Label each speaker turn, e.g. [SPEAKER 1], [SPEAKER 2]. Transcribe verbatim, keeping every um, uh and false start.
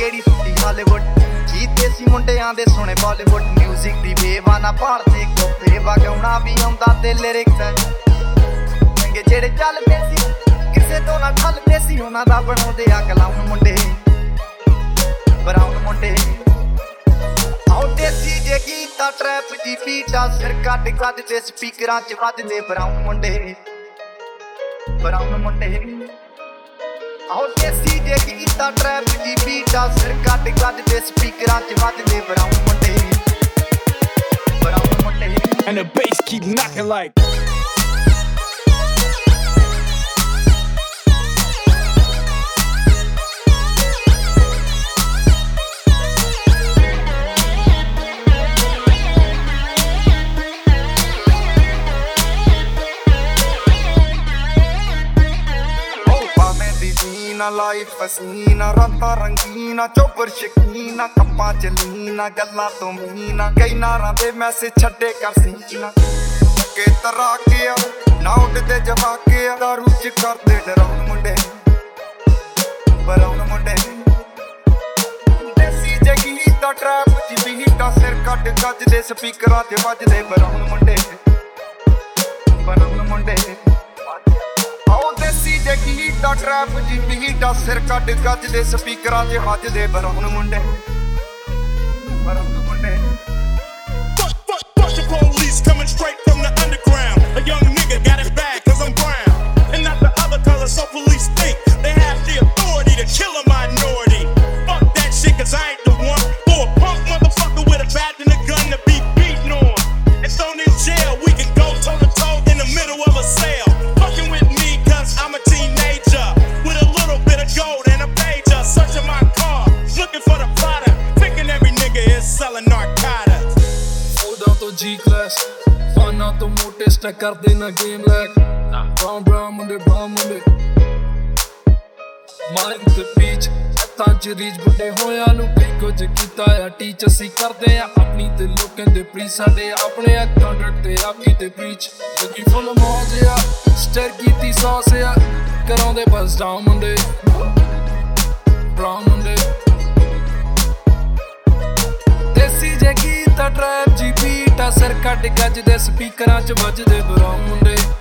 [SPEAKER 1] ਕਿਹੜੀ ਸੁੱਤੀ ਹਾਲੀਵੁੱਡ ਜੀ ਦੇਸੀ ਮੁੰਡਿਆਂ ਦੇ ਸੁਣੇ ਬਾਲੀਵੁੱਡ ਮਿਊਜ਼ਿਕ ਦੀ ਵੇਵਾ ਨਾ ਭਾਲਦੇ ਕੋਪੇ ਵਗਾਉਣਾ ਵੀ ਆਉਂਦਾ ਤੇ ਲਿਰਿਕਸ ਚੰਗੇ ਜਿਹੜੇ ਚੱਲਦੇ ਸੀ ਕਿਸੇ ਤੋਂ ਨਾ ਠੱਲਦੇ ਸੀ ਉਹਨਾਂ ਦਾ ਬਣਾਉਂਦੇ ਆ ਕਲਾਉਣ ਮੁੰਡੇ ਬਰਾਉਨ ਮੁੰਡੇ ਆਉ ਦੇਸੀ ਜੇ ਗੀਤਾ ਟਰੈਪ ਦੀ ਬੀਟਾ ਸਿਰ ਕੱਢ ਕੱਢ ਦੇ ਸਪੀਕਰਾਂ 'ਚ ਵੱਜਦੇ ਬਰਾਉਨ ਮੁੰਡੇ ਬਰਾਉਨ ਮੁੰਡੇ ਆਉ ਦੇਸੀ ਜੇ ਗੀਤਾ ਟਰੈਪ ਦੀ ਬੀਟਾ ਸਿਰ ਕੱਢ ਕੱਢ ਦੇ ਸਪੀਕਰਾਂ 'ਚ ਵੱਜਦੇ ਬਰਾਉਨ ਮੁੰਡੇ ਬਰਾਉਨ ਮੁੰਡੇ
[SPEAKER 2] And the bass keep knocking like
[SPEAKER 1] life ਫਸੀਨਾ ਰਾਤਾਂ ਰੰਗੀਨਾ ਚੋਬਰ ਸ਼ਕੀਨਾ ਕੱਪਾਂ ਚ ਲੀਨਾ ਗੱਲਾਂ ਤੋਂ ਮੀਨਾ ਕਈ ਨਾਰਾਂ ਦੇ ਮੈਸੇਜ ਛੱਡੇ ਕਰ ਸੀਨਾ ਕੇ ਤਰਾ ਕੇ ਆ ਨਾ ਉੱਡਦੇ ਜਵਾਕੇ ਆ ਦਾਰੂ ਚ ਕਰਦੇ ਡਰਾਉਣ ਮੁੰਡੇ ਬਰਾਉਣ ਮੁੰਡੇ ਦੇਸੀ ਜਗੀ ਦਾ ਟਰੈਪ ਚ ਬੀਟਾ ਸਿਰ ਕੱਢ ਕੱਜ ਦੇ ਸਪੀਕਰਾਂ ਤੇ ਵੱਜਦੇ ਬਰਾਉਣ ਮੁੰਡੇ ਬਰਾਉਣ ਮੁੰਡੇ ਦੇਸੀ ਜਗੀ ਦਾ ਟਰੈਪ ਜੀ ਬੀਟਾ ਸਿਰ ਕੱਢ ਗੱਜ ਦੇ ਸਪੀਕਰਾਂ 'ਚ ਵੱਜਦੇ ਬਰਾਉਨ ਮੁੰਡੇ ਬਰਾਉਨ ਮੁੰਡੇ
[SPEAKER 2] Push the police coming straight from the underground. A young nigga got it bad cause I'm brown and not the other color, so police think they have the authority to kill a minority. Fuck that shit cause I ain't the one for a punk motherfucker with a bat and a gun to be beaten on and thrown in jail. We can go toe to toe in the middle of a sale. Fucking with me cause I'm a teenager with a little bit of gold and a pager. Searching my car, looking for the product, thinking every nigga is selling narcotics.
[SPEAKER 3] Oda to G-Class, fana to mote stack ਕਰਦੇ ਨਾ game like Brown brown ਮੁੰਡੇ brown ਮੁੰਡੇ mic ਤੇ pitch ਹੱਥਾਂ 'ਚ reach ਬੁੱਢੇ ਹੋਇਆਂ ਨੂੰ ਕਈ ਕੁਝ ਕੀਤਾ ਆ ਟੀਚ ਅਸੀਂ ਕਰਦੇ ਆ ਆਪਣੀ ਤੇ ਲੋਕਾਂ ਦੇ ਪ੍ਰੀ ਸਾਡੇ ਆਪਣੇ ਆ ਕੰਟਰੈਕਟ ਤੇ ਆਪੀ ਤੇ ਪ੍ਰੀਚ ਲੱਗੀ ਫੁੱਲ ਮੌਜ ਆ ਸਟਰ ਕੀਤੀ ਸੌਸ ਆ ਕਰਾਉਂਦੇ ਬਸ ਡਾਊਨ ਮੁੰਡੇ brown ਮੁੰਡੇ ਦੇਸੀ ਜੇ ਗੀਤਾ ਟਰੈਪ ਜੀ ਬੀਟਾ ਸਿਰ ਕੱਢ ਗੱਜ ਦੇ ਸਪੀਕਰਾਂ 'ਚ ਵੱਜਦੇ ਬਰਾਉਨ ਮੁੰਡੇ